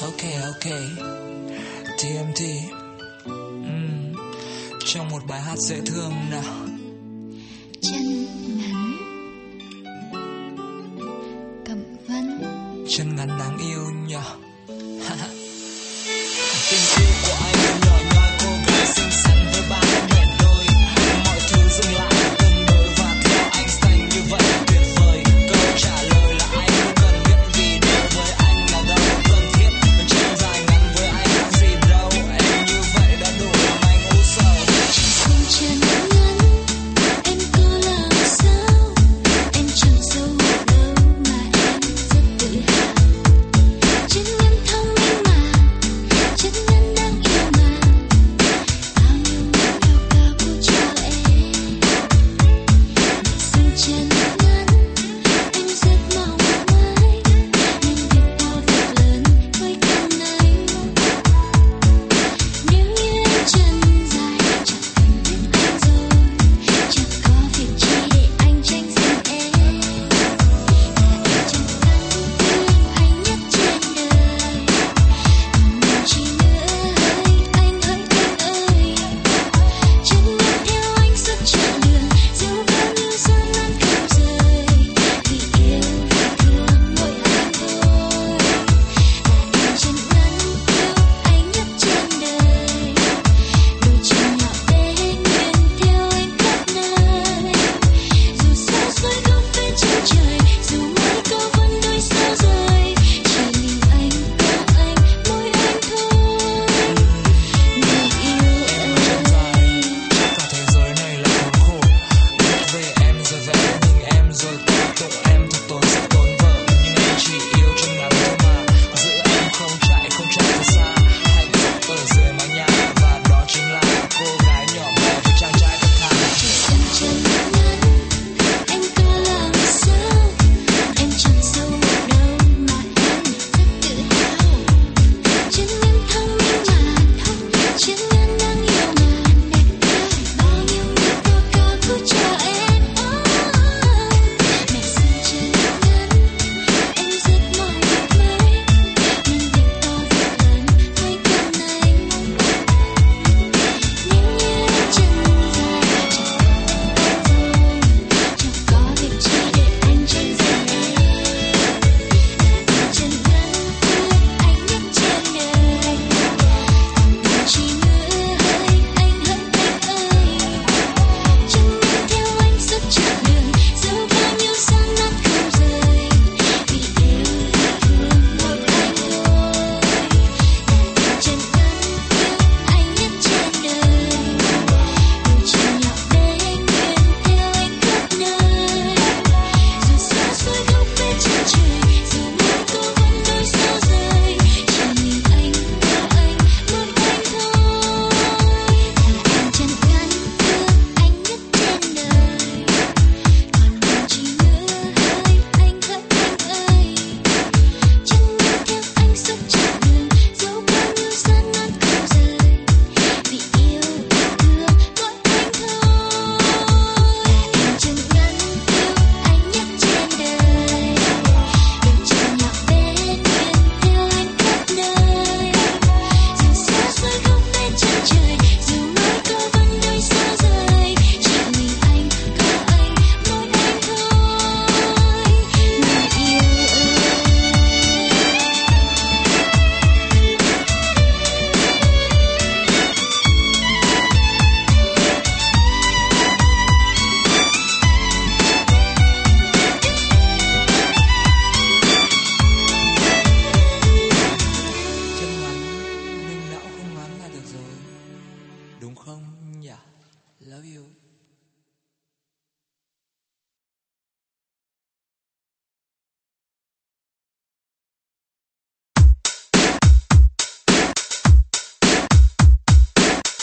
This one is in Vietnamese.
Ok TMT. Trong một bài hát dễ thương nào. Chân ngắn Cẩm Vân. Chân ngắn đáng yêu nhờ. Tình yêu của anh nhỏ nhoi, cô gái xinh xắn với ba mẹ đôi. Mọi thứ dừng lại từng đôi và theo anh xanh như vậy tuyệt vời. Câu trả lời là anh không cần biết vì đối với anh là đâu cần thiết. Đường chân dài ngắn với anh là gì đâu. Em như vậy đã đủ làm anh u sầu. Chỉ xem chân ngắn em có làm sao. Em chẳng xấu hổ đâu mà em rất tự hào. Chân ngắn thông minh mà, chân ngắn đáng yêu mà. Bao nhiêu người yêu cao cô cho em. Xem chân ngắn em rất mong mãi. Nhưng việc to việc lớn với thân anh. Nếu như em chân dài chắc anh biết anh rồi. Chẳng có việc chi để anh tranh giành em. Là em chân ngắn thương anh nhất trên đời. Còn điều chi nữa hỡi anh ơi. Chân ngắn theo anh suốt chặng đường. Dẫu bao nhiêu gian nan không rời. Vì yêu vì thương mỗi anh thôi. Là em chân ngắn yêu anh nhất trên đời. Đôi chân nhỏ bé nguyện theo anh khắp nơi. Dù xa xôi góc bên chân trời, dù mỗi có vân đôi sao rời. Chỉ mình anh có anh, mỗi anh thôi. Người yêu Chân dài chắc cả thế giới này là khốn khổ. Biết về em rồi vẽ hình em rồi ca tụng em thật tốn sức tốn vợ. Nhưng em chỉ yêu chân ngắn thôi mà. Giữ em không chạy thật xa. Hạnh phúc ở dưới mái nhà và đó chính là cô gái nhỏ bé với chàng trai thật thà. chỉ xem chân ngắn em có làm sao. Em chẳng xấu hổ đâu mà em rất tự hào. Chân ngắn thông minh mà, chân ngắn đáng yêu mà. Đẹp trai bao nhiêu người cô ca cô cho em. Mẹ xin chân ngắn em rất mong được mãi. Nhưng việc to việc lớn với con anh. Nếu như em chân dài chắc anh biết rồi. Chẳng có việc chi để anh tranh giành em. Là em chân ngắn thương anh nhất trên đời. Còn điều chi nữa hỡi anh ơi. Chân ngắn theo anh suốt chặng đường. Dẫu bao nhiêu gian nan không rời. Vì yêu vì thương mỗi anh thôi. Là em chân ngắn yêu anh nhất trên đời. Đôi chân nhỏ bé nguyện theo anh khắp nơi. Dù xa xôi góc bên chân trời, dù mỗi có vân đôi sao rời. Chỉ mình anh có anh, một anh thôi. Là em chân ngắn thương anh nhất trên đời. Còn điều chi nữa hỡi anh ơi. Chân ngắn theo anh suốt chặng đường. Dẫu bao nhiêu gian nan không rời. Vì yêu vì thương mỗi anh thôi. Là em chân ngắn yêu anh nhất trên đời. Đôi chân nhỏ bé nguyện theo anh khắp nơi. Dù xa xôi góc bên chân trời, dù mỗi có vân đôi sao rời. Chỉ mình anh có anh, mỗi anh thôi. Người yêu Chân ngắn nhưng não không ngắn là được rồi. Đúng không nhỉ? Love you.